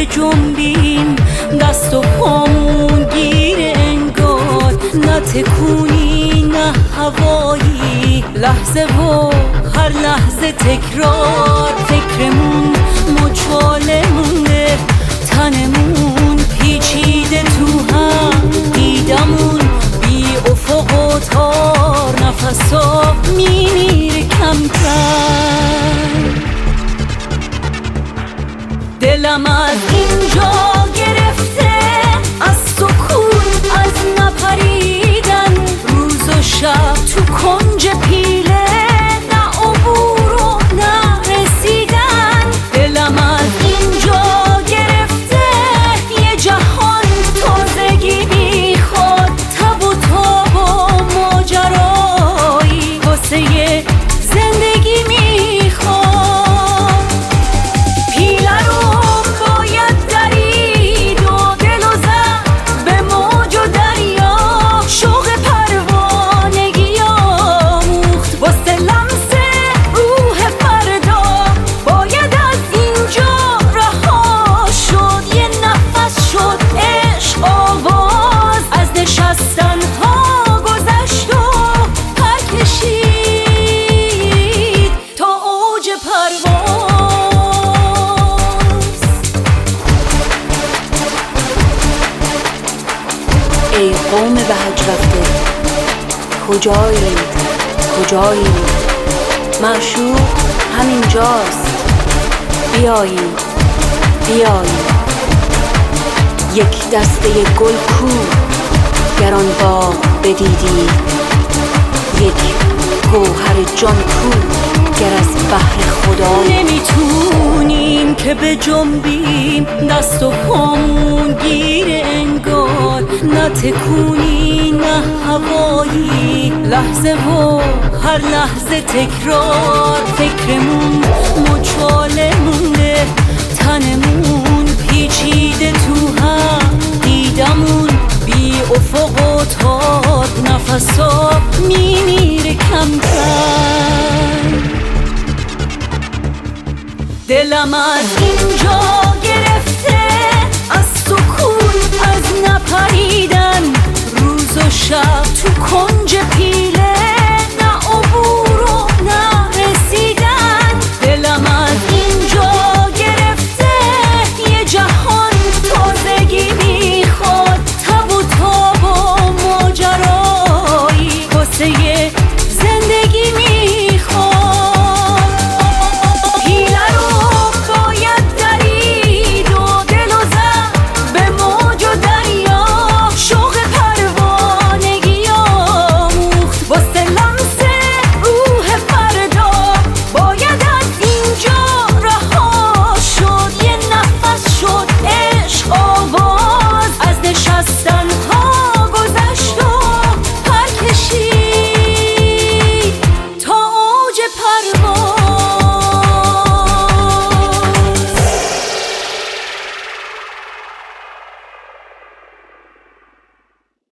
جنبیم دست و پامون گیره انگار، نه تکونی نه هوایی، لحظه و هر لحظه تکرار. فکرمون مچاله مونده، تنمون پیچیده تو هم، دیدمون بی افق و تار، نفسا میمیره کم کم. دلم از اینجا گرفته، از سکون، از نپریدن، روز و شب تو کنج پیله، نه عبور و نه رسیدن. دلم از اینجا گرفته، یه جهان تازگی میخواد، تب و تاب و ماجرایی واسه زندگی میخواد. پیله رو باید درید و دل و زد به موج و دریا، شوق پروانگی آموخت واسه لمس روح فردا. باید از اینجا رها شد، یه نفس شد عشق آواز، از نشستن ها گذشت و پر کشید تا اوج پرواز. ای قوم به حج رفته، کجایید کجایید؟ معشوق همینجاست، بیایید بیایید. یک دسته گل کو گران باغ بدیدید، یک گوهر جان کو گر از بحر خدا. نمیتونیم که به جنبیم دست و پامون گیره انگار، نه تکونی نه هوایی، لحظه و هر لحظه تکرار. فکرمون مچاله مونده، تنمون پیچیده تو هم، دیدمون بی افق و تار، نفسا میمیره کم کم. دلم از اینجا